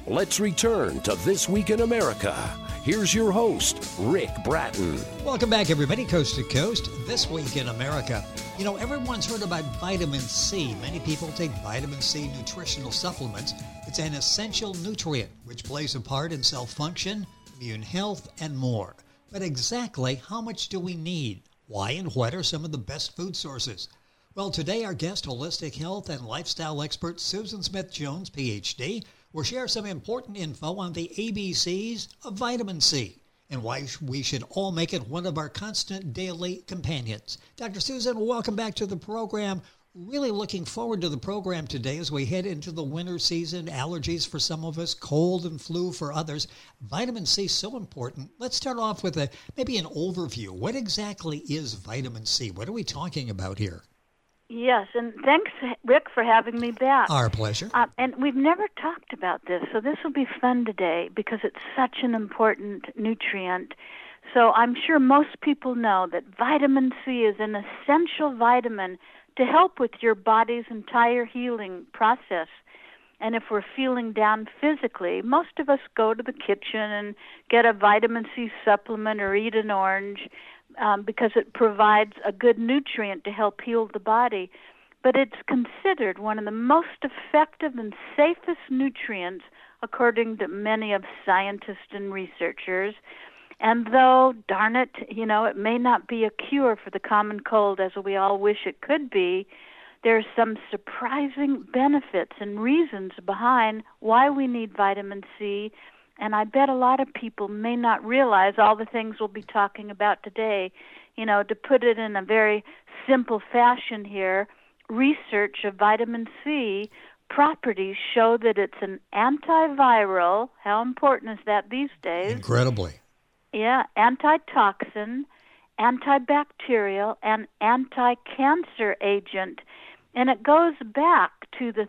Let's return to This Week in America. Here's your host, Rick Bratton. Welcome back, everybody, coast to coast. This Week in America. You know, everyone's heard about vitamin C. Many people take vitamin C nutritional supplements. It's an essential nutrient which plays a part in cell function, immune health, and more. But exactly how much do we need? Why and what are some of the best food sources? Well, today our guest, holistic health and lifestyle expert Susan Smith-Jones, PhD, will share some important info on the ABCs of vitamin C and why we should all make it one of our constant daily companions. Dr. Susan, welcome back to the program. Really looking forward to the program today as we head into the winter season, allergies for some of us, cold and flu for others. Vitamin C is so important. Let's start off with maybe an overview. What exactly is vitamin C? What are we talking about here? Yes, and thanks, Rick, for having me back. Our pleasure. And we've never talked about this, so this will be fun today because it's such an important nutrient. So I'm sure most people know that vitamin C is an essential vitamin to help with your body's entire healing process. And if we're feeling down physically, most of us go to the kitchen and get a vitamin C supplement or eat an orange, because it provides a good nutrient to help heal the body. But it's considered one of the most effective and safest nutrients according to many of scientists and researchers. And though, darn it, it may not be a cure for the common cold as we all wish it could be, there's some surprising benefits and reasons behind why we need vitamin C. And I bet a lot of people may not realize all the things we'll be talking about today. To put it in a very simple fashion here, research of vitamin C properties show that it's an antiviral. How important is that these days? Incredibly. Yeah, antitoxin, antibacterial, and anti-cancer agent. And it goes back to the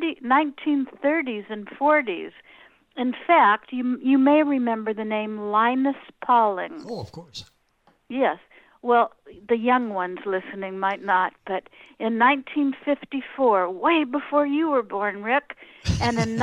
1930s and 40s. In fact, you may remember the name Linus Pauling. Oh, of course. Yes. Well, the young ones listening might not, but in 1954, way before you were born, Rick, and in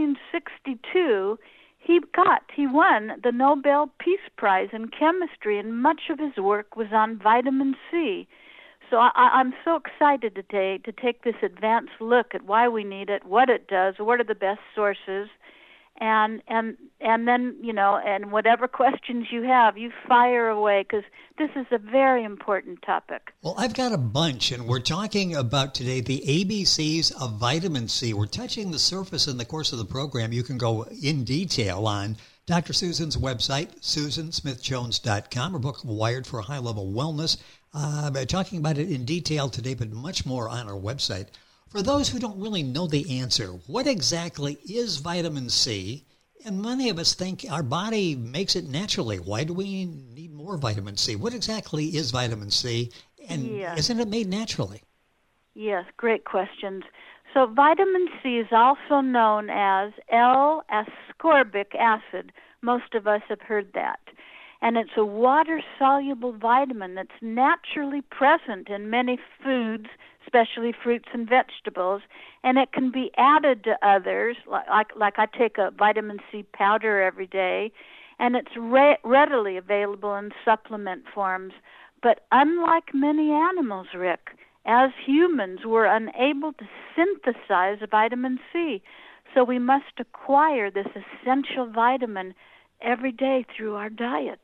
1962, he won the Nobel Peace Prize in chemistry, and much of his work was on vitamin C. So I'm so excited today to take this advanced look at why we need it, what it does, what are the best sources. And then, and whatever questions you have, you fire away, because this is a very important topic. Well, I've got a bunch, and we're talking about today the ABCs of vitamin C. We're touching the surface in the course of the program. You can go in detail on Dr. Susan's website, susansmithjones.com, her book, Wired for High-Level Wellness. Talking about it in detail today, but much more on our website. For those who don't really know the answer, what exactly is vitamin C? And many of us think our body makes it naturally. Why do we need more vitamin C? What exactly is vitamin C? And isn't it made naturally? Yes, great questions. So vitamin C is also known as L-ascorbic acid. Most of us have heard that. And it's a water-soluble vitamin that's naturally present in many foods, especially fruits and vegetables, and it can be added to others, like I take a vitamin C powder every day, and it's readily available in supplement forms. But unlike many animals, Rick, as humans, we're unable to synthesize vitamin C, so we must acquire this essential vitamin every day through our diet.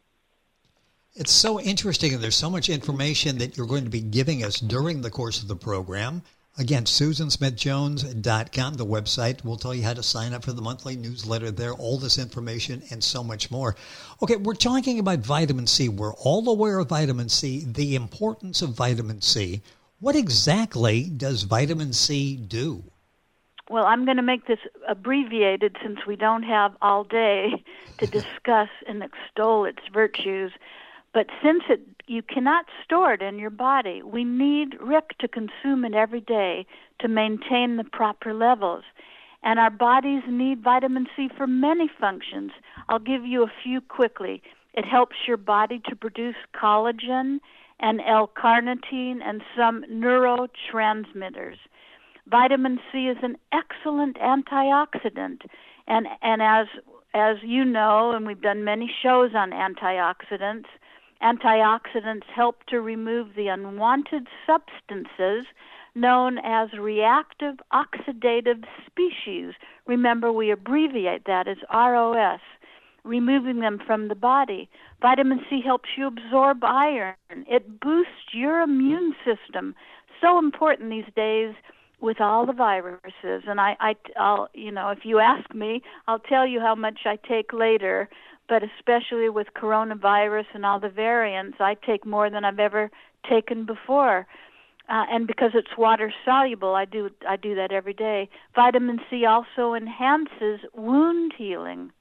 It's so interesting, and there's so much information that you're going to be giving us during the course of the program. Again, SusanSmithJones.com, the website. We'll tell you how to sign up for the monthly newsletter there, all this information and so much more. Okay, we're talking about vitamin C. We're all aware of vitamin C, the importance of vitamin C. What exactly does vitamin C do? Well, I'm going to make this abbreviated since we don't have all day to discuss and extol its virtues. But since you cannot store it in your body, we need, Rick, to consume it every day to maintain the proper levels. And our bodies need vitamin C for many functions. I'll give you a few quickly. It helps your body to produce collagen and L-carnitine and some neurotransmitters. Vitamin C is an excellent antioxidant, and as you know, and we've done many shows on antioxidants, antioxidants help to remove the unwanted substances known as reactive oxidative species. Remember, we abbreviate that as ROS, removing them from the body. Vitamin C helps you absorb iron. It boosts your immune system. So important these days with all the viruses. And I'll, if you ask me, I'll tell you how much I take later. But especially with coronavirus and all the variants, I take more than I've ever taken before. And because it's water soluble, I do that every day. Vitamin C also enhances wound healing.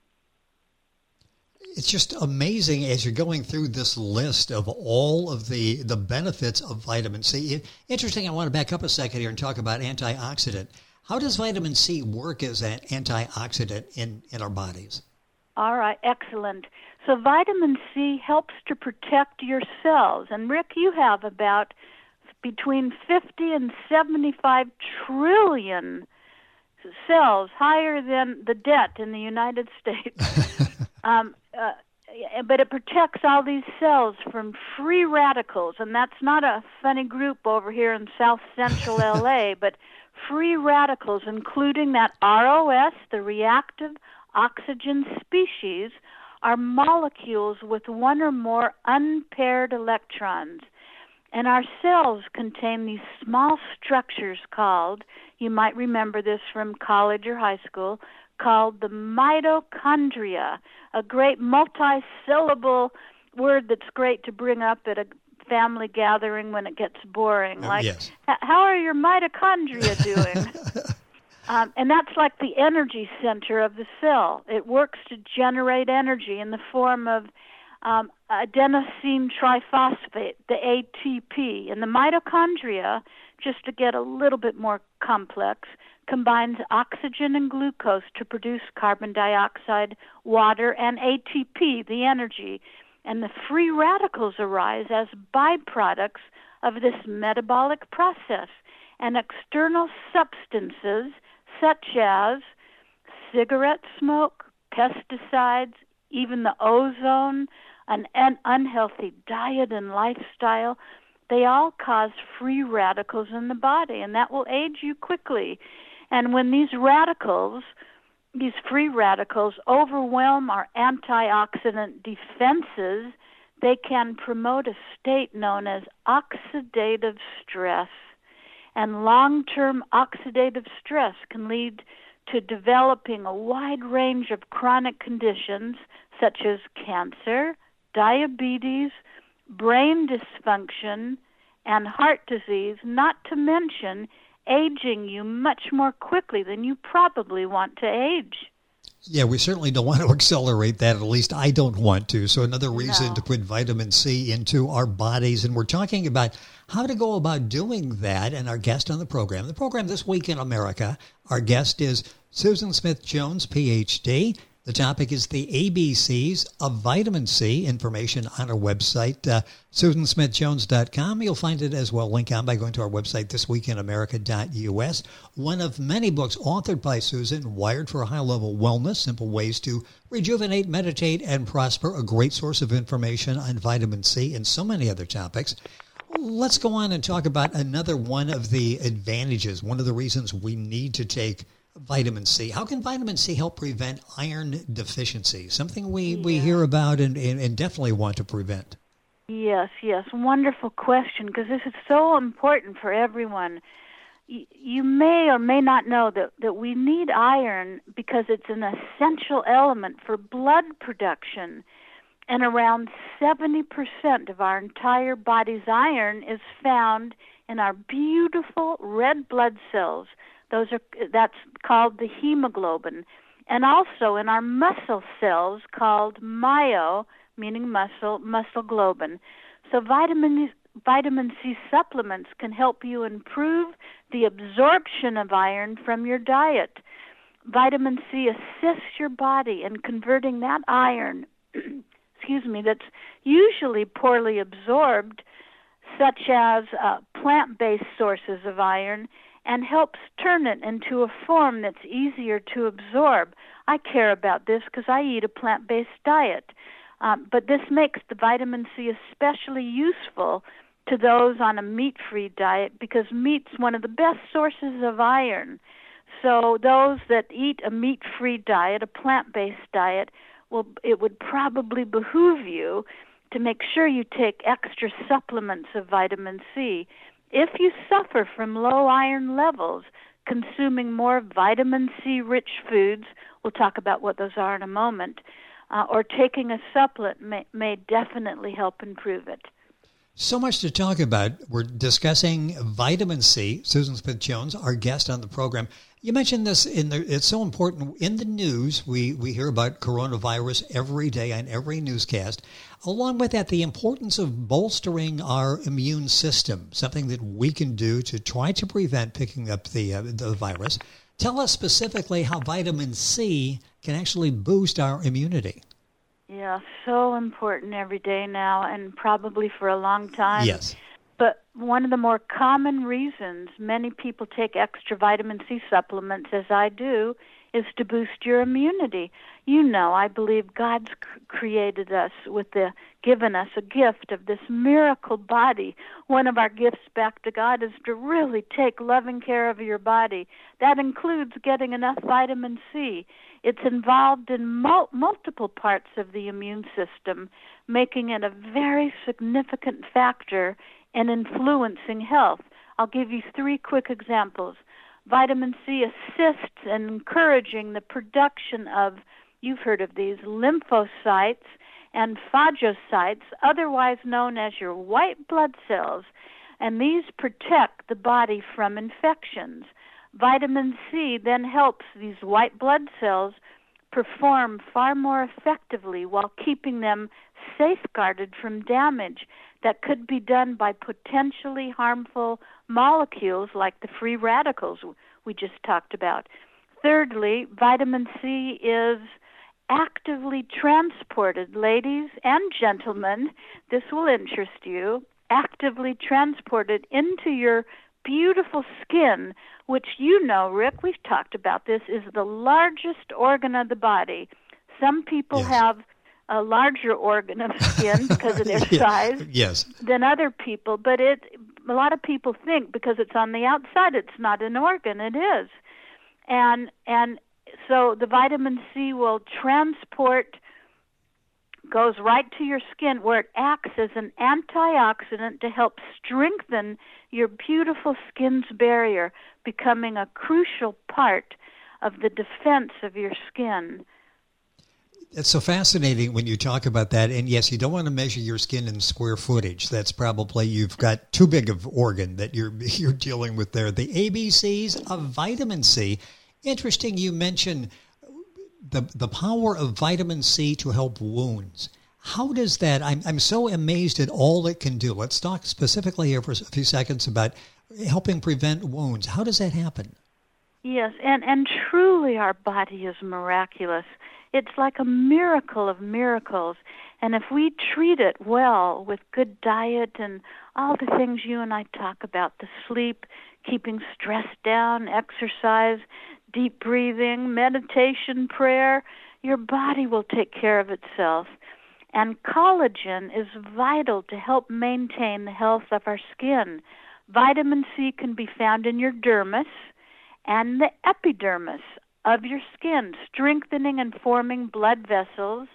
It's just amazing as you're going through this list of all of the benefits of vitamin C. Interesting, I want to back up a second here and talk about antioxidant. How does vitamin C work as an antioxidant in our bodies? All right, excellent. So vitamin C helps to protect your cells. And Rick, you have about between 50 and 75 trillion cells, higher than the debt in the United States. But it protects all these cells from free radicals, and that's not a funny group over here in South Central LA, but free radicals, including that ROS, the reactive oxygen species, are molecules with one or more unpaired electrons. And our cells contain these small structures called, you might remember this from college or high school, called the mitochondria, a great multi-syllable word that's great to bring up at a family gathering when it gets boring. Like, yes. How are your mitochondria doing? And that's like the energy center of the cell. It works to generate energy in the form of adenosine triphosphate, the ATP. And the mitochondria, just to get a little bit more complex, combines oxygen and glucose to produce carbon dioxide, water, and ATP, the energy. And the free radicals arise as byproducts of this metabolic process. And external substances such as cigarette smoke, pesticides, even the ozone, an unhealthy diet and lifestyle, they all cause free radicals in the body, and that will age you quickly. And when these free radicals, overwhelm our antioxidant defenses, they can promote a state known as oxidative stress. And long-term oxidative stress can lead to developing a wide range of chronic conditions such as cancer, diabetes, brain dysfunction, and heart disease, not to mention aging you much more quickly than you probably want to age. Yeah, we certainly don't want to accelerate that. At least I don't want to. So another reason to put vitamin C into our bodies. And we're talking about how to go about doing that. And our guest on the program This Week in America, our guest is Susan Smith-Jones, Ph.D. The topic is the ABCs of vitamin C. Information on our website, SusanSmithJones.com. You'll find it as well, link on by going to our website, thisweekinamerica.us. One of many books authored by Susan, Wired for High-Level Wellness, Simple Ways to Rejuvenate, Meditate, and Prosper, a great source of information on vitamin C and so many other topics. Let's go on and talk about another one of the advantages, one of the reasons we need to take vitamin C. How can vitamin C help prevent iron deficiency? Something we hear about and definitely want to prevent. Yes. Wonderful question, because this is so important for everyone. You may or may not know that we need iron because it's an essential element for blood production. And around 70% of our entire body's iron is found in our beautiful red blood cells. That's called the hemoglobin, and also in our muscle cells called myo, meaning muscle globin. So vitamin C supplements can help you improve the absorption of iron from your diet. Vitamin C assists your body in converting that iron, that's usually poorly absorbed, such as plant-based sources of iron, and helps turn it into a form that's easier to absorb. I care about this because I eat a plant-based diet. But this makes the vitamin C especially useful to those on a meat-free diet because meat's one of the best sources of iron. So those that eat a meat-free diet, a plant-based diet, it would probably behoove you to make sure you take extra supplements of vitamin C. If you suffer from low iron levels, consuming more vitamin C-rich foods, we'll talk about what those are in a moment, or taking a supplement may definitely help improve it. So much to talk about. We're discussing vitamin C. Susan Smith-Jones, our guest on the program. You mentioned this, it's so important. In the news, we hear about coronavirus every day on every newscast. Along with that, the importance of bolstering our immune system, something that we can do to try to prevent picking up the virus. Tell us specifically how vitamin C can actually boost our immunity. Yeah, so important every day now and probably for a long time. Yes. But one of the more common reasons many people take extra vitamin C supplements, as I do, is to boost your immunity. You know, I believe God's created us given us a gift of this miracle body. One of our gifts back to God is to really take loving care of your body. That includes getting enough vitamin C. It's involved in multiple parts of the immune system, making it a very significant factor in influencing health. I'll give you 3 quick examples. Vitamin C assists in encouraging the production of, you've heard of these, lymphocytes and phagocytes, otherwise known as your white blood cells, and these protect the body from infections. Vitamin C then helps these white blood cells perform far more effectively while keeping them safeguarded from damage that could be done by potentially harmful molecules like the free radicals we just talked about. Thirdly, vitamin C is actively transported, ladies and gentlemen, this will interest you, actively transported into your beautiful skin, which you know, Rick, we've talked about this, is the largest organ of the body. Some people have a larger organ of skin because of their size than other people, but a lot of people think because it's on the outside it's not an organ. It is. And so the vitamin C will goes right to your skin where it acts as an antioxidant to help strengthen your beautiful skin's barrier, becoming a crucial part of the defense of your skin. It's so fascinating when you talk about that. And yes, you don't want to measure your skin in square footage. That's probably, you've got too big of organ that you're dealing with there. The ABCs of vitamin C. Interesting you mentioned the power of vitamin C to help wounds. How does that, I'm so amazed at all it can do. Let's talk specifically here for a few seconds about helping prevent wounds. How does that happen? Yes, and truly our body is miraculous. It's like a miracle of miracles. And if we treat it well with good diet and all the things you and I talk about, the sleep, keeping stress down, exercise, deep breathing, meditation, prayer, your body will take care of itself. And collagen is vital to help maintain the health of our skin. Vitamin C can be found in your dermis and the epidermis of your skin, strengthening and forming blood vessels,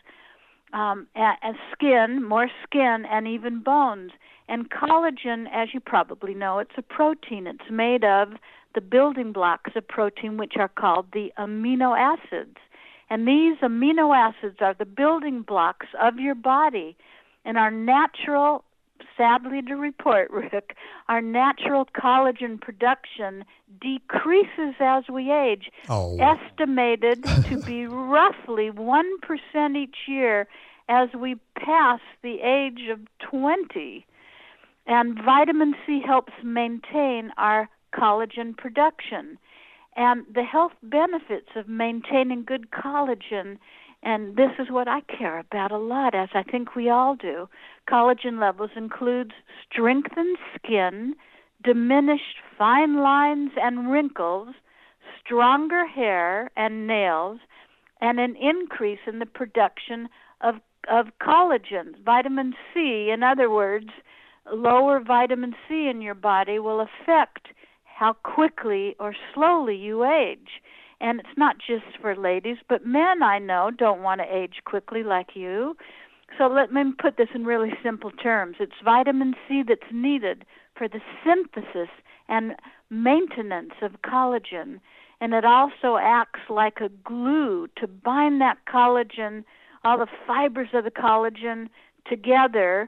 and skin, more skin, and even bones. And collagen, as you probably know, it's a protein. It's made of the building blocks of protein, which are called the amino acids. And these amino acids are the building blocks of your body. And our natural, sadly to report, Rick, our natural collagen production decreases as we age, estimated to be roughly 1% each year as we pass the age of 20. And vitamin C helps maintain our collagen production. And the health benefits of maintaining good collagen, and this is what I care about a lot, as I think we all do, collagen levels includes strengthened skin, diminished fine lines and wrinkles, stronger hair and nails, and an increase in the production of collagen. Vitamin C, in other words, lower vitamin C in your body will affect how quickly or slowly you age. And it's not just for ladies, but men I know don't want to age quickly like you. So let me put this in really simple terms. It's vitamin C that's needed for the synthesis and maintenance of collagen. And it also acts like a glue to bind that collagen, all the fibers of the collagen together.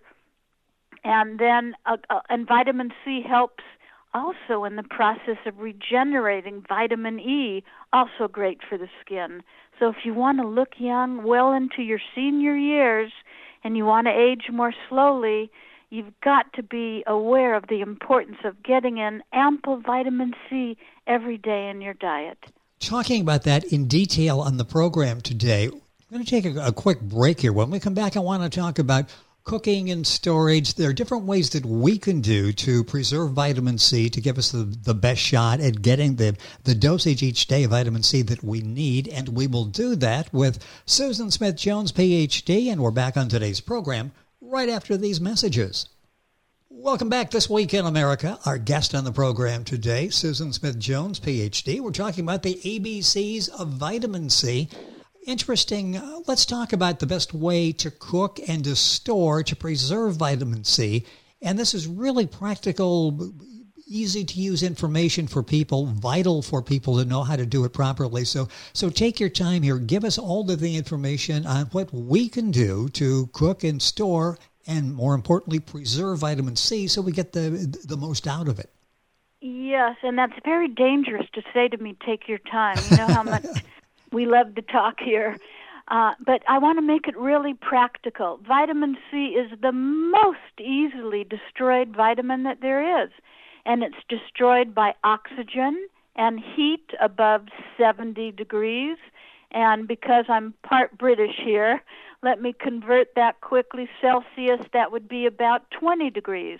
And then and vitamin C helps also in the process of regenerating vitamin E, also great for the skin. So if you want to look young well into your senior years and you want to age more slowly, you've got to be aware of the importance of getting in ample vitamin C every day in your diet. Talking about that in detail on the program today, we're going to take a quick break here. When we come back, I want to talk about cooking and storage. There are different ways that we can do to preserve vitamin C to give us the best shot at getting the dosage each day of vitamin C that we need. And we will do that with Susan Smith-Jones, Ph.D., and we're back on today's program right after these messages. Welcome back This Week in America. Our guest on the program today, Susan Smith-Jones, Ph.D. We're talking about the ABCs of vitamin C. Interesting. Let's talk about the best way to cook and to store to preserve vitamin C. And this is really practical, easy to use information for people, vital for people to know how to do it properly. So take your time here. Give us all of the information on what we can do to cook and store and, more importantly, preserve vitamin C so we get the most out of it. Yes, and that's very dangerous to say to me, take your time. You know how much we love to talk here. But I want to make it really practical. Vitamin C is the most easily destroyed vitamin that there is. And it's destroyed by oxygen and heat above 70 degrees. And because I'm part British here, let me convert that quickly. Celsius, that would be about 20 degrees.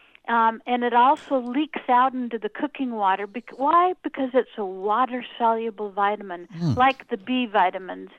And it also leaks out into the cooking water. Why? Because it's a water-soluble vitamin, like the B vitamins,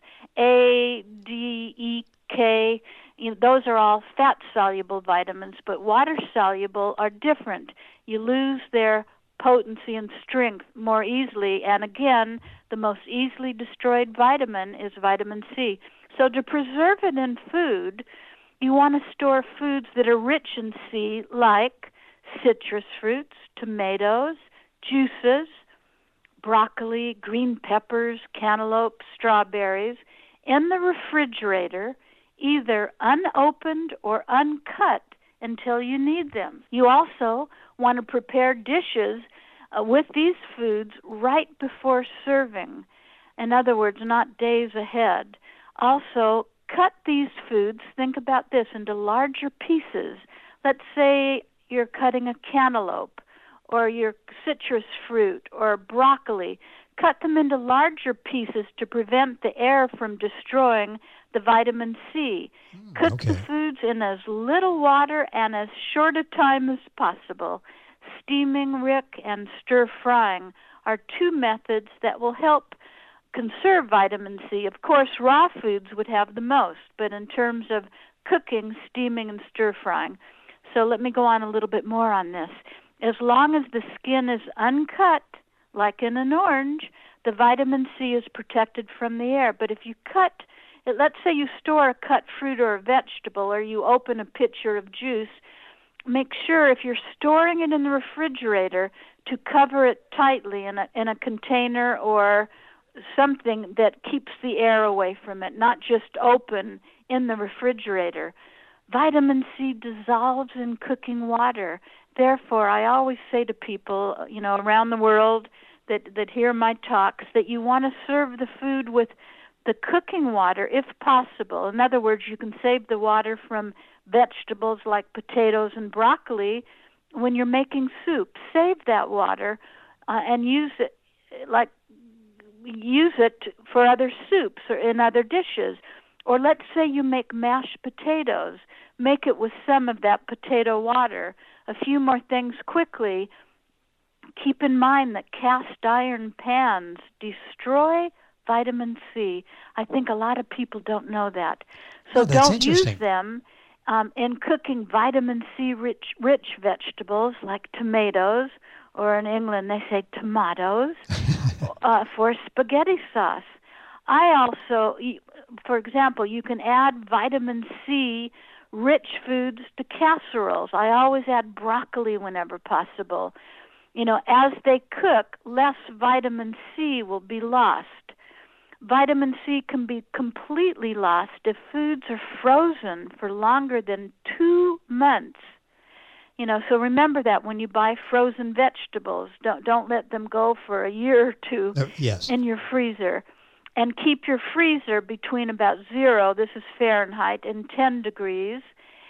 A, D, E, K. You know, those are all fat-soluble vitamins, but water-soluble are different. You lose their potency and strength more easily. And again, the most easily destroyed vitamin is vitamin C. So to preserve it in food, you want to store foods that are rich in C, like citrus fruits, tomatoes, juices, broccoli, green peppers, cantaloupe, strawberries, in the refrigerator, either unopened or uncut until you need them. You also want to prepare dishes with these foods right before serving. In other words, not days ahead. Also, cut these foods, think about this, into larger pieces. Let's say you're cutting a cantaloupe or your citrus fruit or broccoli. Cut them into larger pieces to prevent the air from destroying the vitamin C. Cook the foods in as little water and as short a time as possible. Steaming, Rick, and stir-frying are two methods that will help conserve vitamin C. Of course, raw foods would have the most, but in terms of cooking, steaming, and stir-frying. So let me go on a little bit more on this. As long as the skin is uncut, like in an orange, the vitamin C is protected from the air. But if you cut, let's say you store a cut fruit or a vegetable, or you open a pitcher of juice, make sure if you're storing it in the refrigerator to cover it tightly in a container or something that keeps the air away from it, not just open in the refrigerator. Vitamin C dissolves in cooking water. Therefore, I always say to people, around the world that hear my talks, that you want to serve the food with the cooking water if possible. In other words, you can save the water from vegetables like potatoes and broccoli when you're making soup. Save that water and use it for other soups or in other dishes. Or let's say you make mashed potatoes. Make it with some of that potato water. A few more things quickly. Keep in mind that cast iron pans destroy vitamin C. I think a lot of people don't know that. So don't use them in cooking vitamin C rich vegetables like tomatoes, or in England they say tomatoes, for spaghetti sauce. I also, for example, you can add vitamin C rich foods to casseroles. I always add broccoli whenever possible. You know, as they cook, less vitamin C will be lost. Vitamin C can be completely lost if foods are frozen for longer than 2 months. You know, so remember that when you buy frozen vegetables, don't let them go for a year or two in your freezer. And keep your freezer between about 0, this is Fahrenheit, and 10 degrees,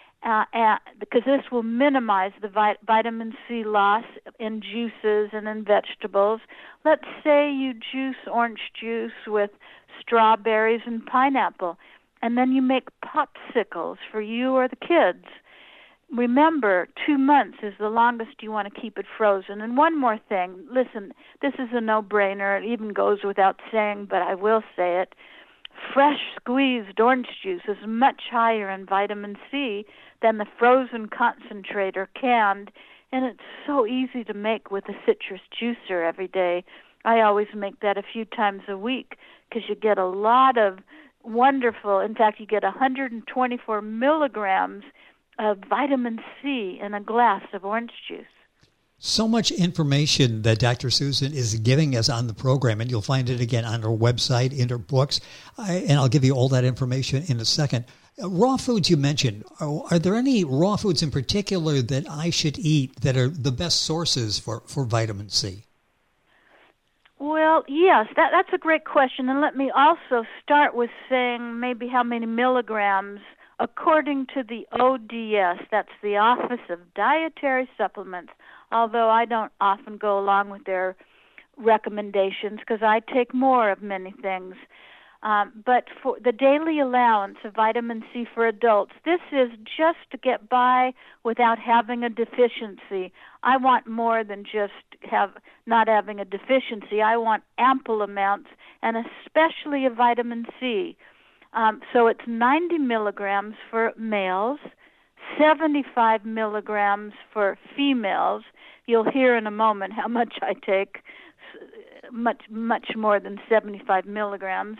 because this will minimize the vitamin C loss in juices and in vegetables. Let's say you juice orange juice with strawberries and pineapple, and then you make popsicles for you or the kids. Remember, 2 months is the longest you want to keep it frozen. And one more thing, listen, this is a no-brainer. It even goes without saying, but I will say it. Fresh squeezed orange juice is much higher in vitamin C than the frozen concentrate or canned, and it's so easy to make with a citrus juicer every day. I always make that a few times a week because you get a lot of wonderful, in fact, you get 124 milligrams of vitamin C in a glass of orange juice. So much information that Dr. Susan is giving us on the program, and you'll find it again on her website, in her books, and I'll give you all that information in a second. Raw foods you mentioned, are there any raw foods in particular that I should eat that are the best sources for vitamin C? Well, yes, that's a great question, and let me also start with saying maybe how many milligrams. According to the ODS, that's the Office of Dietary Supplements, although I don't often go along with their recommendations because I take more of many things. But for the daily allowance of vitamin C for adults, this is just to get by without having a deficiency. I want more than just not having a deficiency. I want ample amounts, and especially of vitamin C. So it's 90 milligrams for males, 75 milligrams for females. You'll hear in a moment how much I take, much more than 75 milligrams.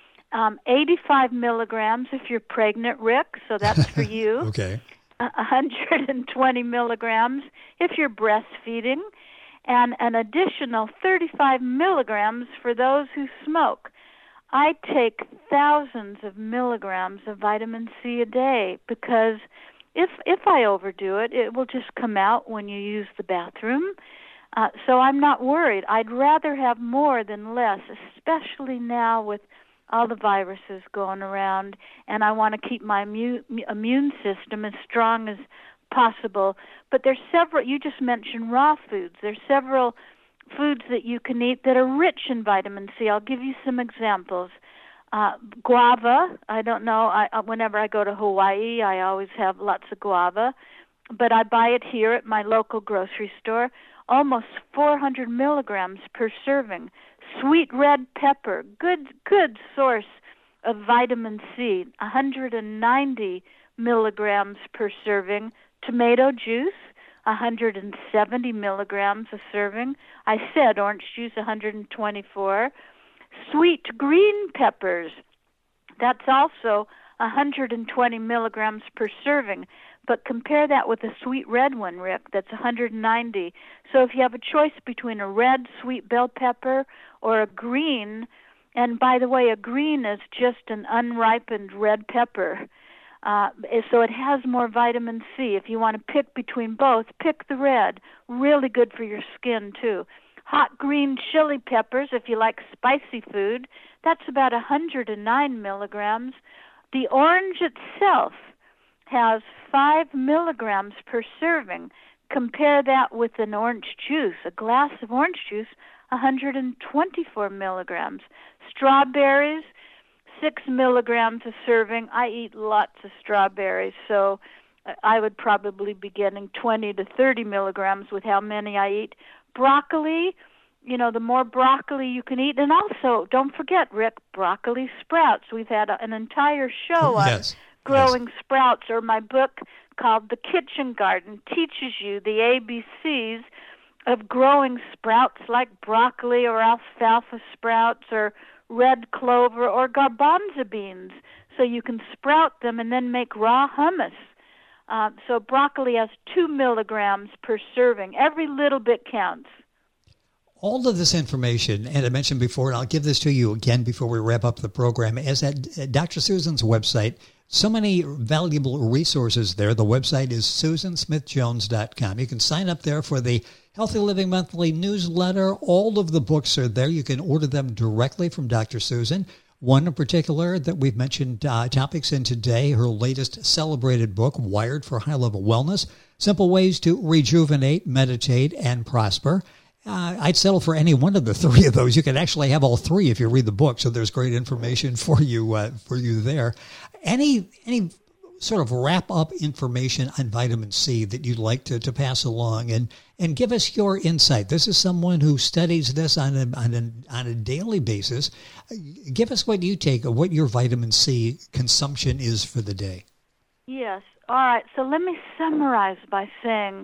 85 milligrams if you're pregnant, Rick, so that's for you. Okay. 120 milligrams if you're breastfeeding, and an additional 35 milligrams for those who smoke. I take thousands of milligrams of vitamin C a day because if I overdo it, it will just come out when you use the bathroom. So I'm not worried. I'd rather have more than less, especially now with all the viruses going around, and I want to keep my immune system as strong as possible. But there's several, you just mentioned raw foods. There's several foods that you can eat that are rich in vitamin C. I'll give you some examples. Guava, I don't know, whenever I go to Hawaii, I always have lots of guava, but I buy it here at my local grocery store, almost 400 milligrams per serving. Sweet red pepper, good source of vitamin C, 190 milligrams per serving. Tomato juice, 170 milligrams a serving. I said orange juice, 124. Sweet green peppers, that's also 120 milligrams per serving. But compare that with a sweet red one, Rick, that's 190. So if you have a choice between a red sweet bell pepper or a green, and by the way, a green is just an unripened red pepper, so it has more vitamin C. If you want to pick between both, pick the red. Really good for your skin, too. Hot green chili peppers, if you like spicy food, that's about 109 milligrams. The orange itself has 5 milligrams per serving. Compare that with an orange juice. A glass of orange juice, 124 milligrams. Strawberries, 6 milligrams a serving. I eat lots of strawberries, so I would probably be getting 20 to 30 milligrams with how many I eat. Broccoli, the more broccoli you can eat. And also, don't forget, Rick, broccoli sprouts. We've had an entire show on growing sprouts, or my book called The Kitchen Garden teaches you the ABCs of growing sprouts like broccoli or alfalfa sprouts or red clover or garbanzo beans, so you can sprout them and then make raw hummus. So broccoli has 2 milligrams per serving. Every little bit counts. All of this information, and I mentioned before, and I'll give this to you again before we wrap up the program, is at Dr. Susan's website. So many valuable resources there. The website is susansmithjones.com. You can sign up there for the Healthy Living Monthly newsletter. All of the books are there. You can order them directly from Dr. Susan. One in particular that we've mentioned topics in today, her latest celebrated book, Wired for High-Level Wellness, Simple Ways to Rejuvenate, Meditate, and Prosper. I'd settle for any one of the three of those. You can actually have all three if you read the book, so there's great information for you there. Any sort of wrap-up information on vitamin C that you'd like to pass along and give us your insight? This is someone who studies this on a daily basis. Give us what you take, or what your vitamin C consumption is for the day. Yes. All right. So let me summarize by saying,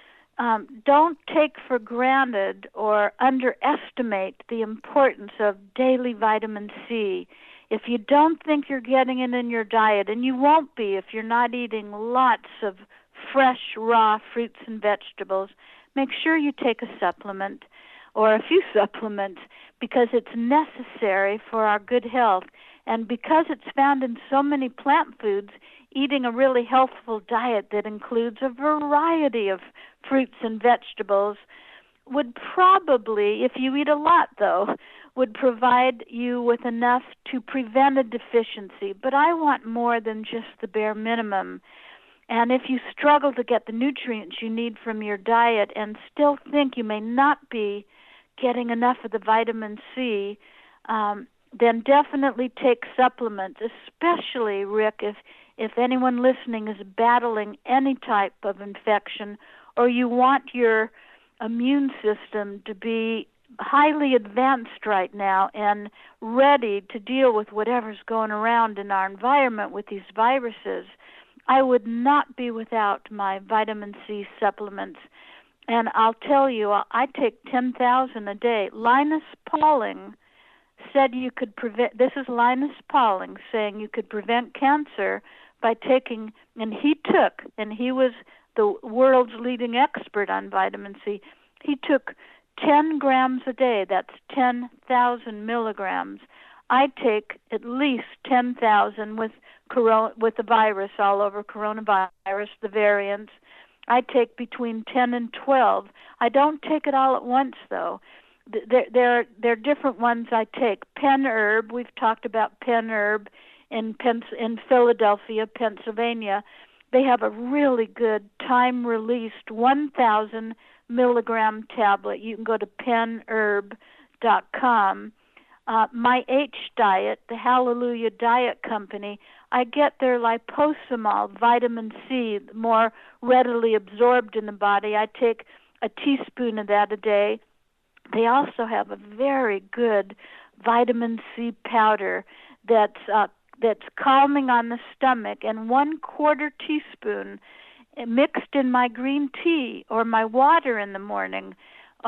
don't take for granted or underestimate the importance of daily vitamin C. If you don't think you're getting it in your diet, and you won't be if you're not eating lots of fresh, raw fruits and vegetables, make sure you take a supplement or a few supplements, because it's necessary for our good health. And because it's found in so many plant foods, eating a really healthful diet that includes a variety of fruits and vegetables would probably, if you eat a lot though, would provide you with enough to prevent a deficiency. But I want more than just the bare minimum. And if you struggle to get the nutrients you need from your diet and still think you may not be getting enough of the vitamin C, then definitely take supplements, especially, Rick, if anyone listening is battling any type of infection, or you want your immune system to be highly advanced right now and ready to deal with whatever's going around in our environment with these viruses, I would not be without my vitamin C supplements. And I'll tell you, I take 10,000 a day. Linus Pauling said you could prevent, this is Linus Pauling saying you could prevent cancer by taking, and he was the world's leading expert on vitamin C. He took 10 grams a day. That's 10,000 milligrams. I take at least 10,000 with the virus all over, coronavirus, the variants. I take between 10 and 12. I don't take it all at once, though. There are different ones I take. Penn Herb, we've talked about Penn Herb in Philadelphia, Pennsylvania. They have a really good time-released 1,000 milligram tablet. You can go to pennherb.com. My H Diet, the Hallelujah Diet Company, I get their liposomal vitamin C, more readily absorbed in the body. I take a teaspoon of that a day. They also have a very good vitamin C powder that's calming on the stomach, and 1/4 teaspoon mixed in my green tea or my water in the morning.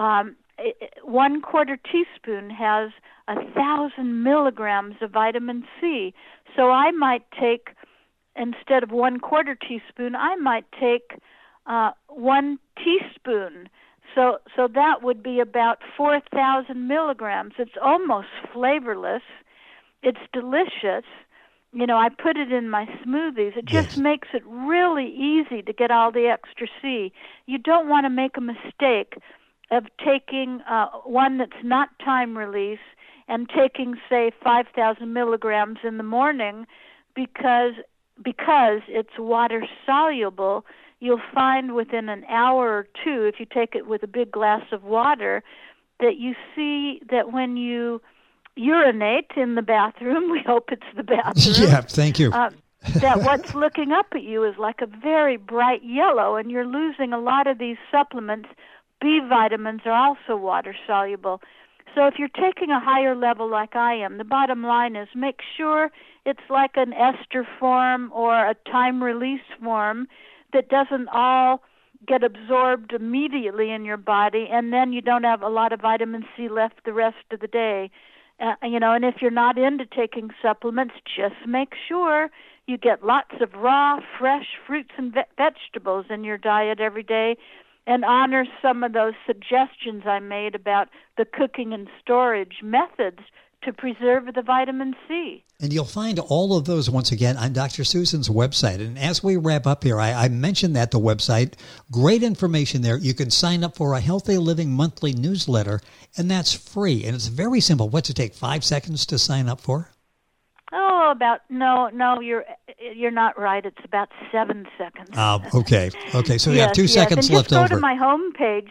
1/4 teaspoon has 1,000 milligrams of vitamin C. So I might take, instead of 1/4 teaspoon, I might take 1 teaspoon. So that would be about 4,000 milligrams. It's almost flavorless. It's delicious. I put it in my smoothies. It just makes it really easy to get all the extra C. You don't want to make a mistake of taking one that's not time release and taking, say, 5,000 milligrams in the morning because it's water soluble. You'll find within an hour or two, if you take it with a big glass of water, that you see that when you urinate in the bathroom, we hope it's the bathroom. Yeah, thank you. That what's looking up at you is like a very bright yellow, and you're losing a lot of these supplements. B vitamins are also water-soluble. So if you're taking a higher level like I am, the bottom line is make sure it's like an ester form or a time-release form that doesn't all get absorbed immediately in your body, and then you don't have a lot of vitamin C left the rest of the day. And if you're not into taking supplements, just make sure you get lots of raw, fresh fruits and vegetables in your diet every day, and honor some of those suggestions I made about the cooking and storage methods to preserve the vitamin C. And you'll find all of those, once again, on Dr. Susan's website. And as we wrap up here, I mentioned that the website, great information there. You can sign up for a Healthy Living monthly newsletter, and that's free. And it's very simple. What's it take, 5 seconds to sign up for? Oh, no, you're not right. It's about 7 seconds. Okay. So you have 2 seconds and left over. Just go to my homepage,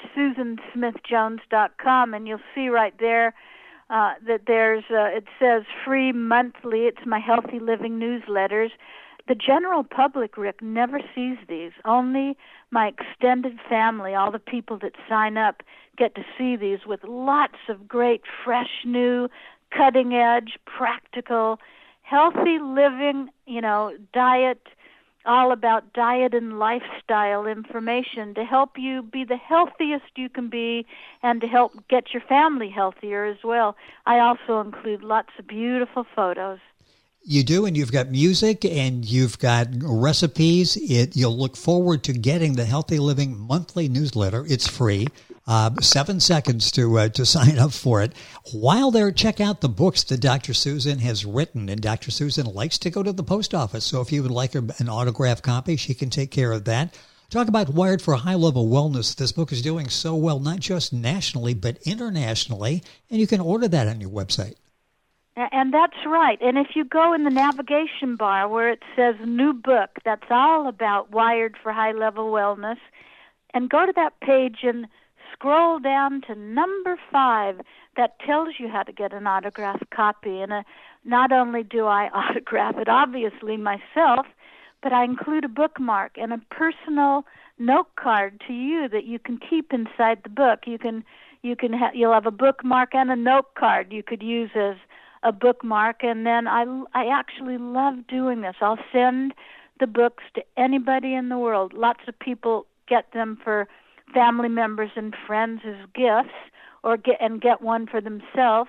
SusanSmithJones.com, and you'll see right there that there's it says free monthly. It's my Healthy Living newsletters. The general public, Rick, never sees these. Only my extended family, all the people that sign up, get to see these with lots of great, fresh, new, cutting-edge, practical, healthy living, diet, all about diet and lifestyle information to help you be the healthiest you can be and to help get your family healthier as well. I also include lots of beautiful photos. You do, and you've got music and you've got recipes. You'll look forward to getting the Healthy Living monthly newsletter. It's free. 7 seconds to sign up for it. While there, check out the books that Dr. Susan has written, and Dr. Susan likes to go to the post office. So if you would like an autographed copy, she can take care of that. Talk about Wired for High-Level Wellness. This book is doing so well, not just nationally, but internationally, and you can order that on your website. And that's right. And if you go in the navigation bar where it says new book, that's all about Wired for High-Level Wellness, and go to that page and scroll down to number 5. That tells you how to get an autographed copy. And not only do I autograph it, obviously, myself, but I include a bookmark and a personal note card to you that you can keep inside the book. You'll have a bookmark and a note card you could use as a bookmark. And then I actually love doing this. I'll send the books to anybody in the world. Lots of people get them for family members and friends as gifts, or get one for themselves,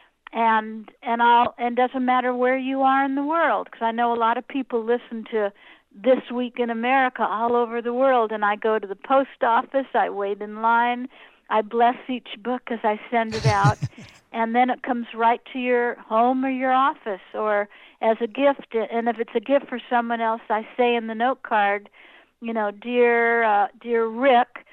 and doesn't matter where you are in the world, because I know a lot of people listen to This Week in America all over the world, and I go to the post office, I wait in line, I bless each book as I send it out, and then it comes right to your home or your office, or as a gift. And if it's a gift for someone else, I say in the note card, dear Rick,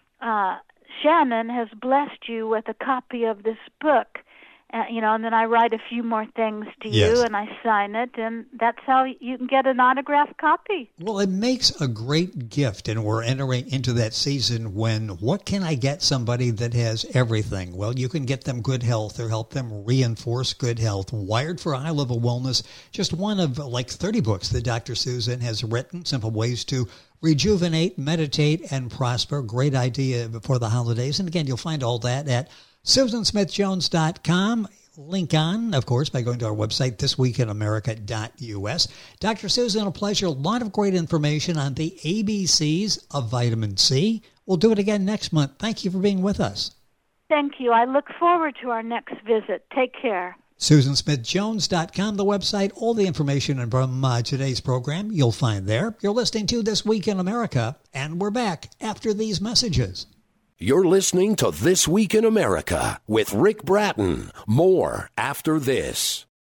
Shannon has blessed you with a copy of this book, and then I write a few more things to you, and I sign it, and that's how you can get an autographed copy. Well, it makes a great gift, and we're entering into that season when what can I get somebody that has everything? Well, you can get them good health or help them reinforce good health. Wired for High-Level Wellness, just one of like 30 books that Dr. Susan has written, simple ways to rejuvenate, meditate, and prosper. Great idea for the holidays. And again, you'll find all that at SusanSmithJones.com. Link on, of course, by going to our website, thisweekinamerica.us. Dr. Susan, a pleasure. A lot of great information on the ABCs of vitamin C. We'll do it again next month. Thank you for being with us. Thank you. I look forward to our next visit. Take care. SusanSmithJones.com, the website. All the information from today's program you'll find there. You're listening to This Week in America, and we're back after these messages. You're listening to This Week in America with Rick Bratton. More after this.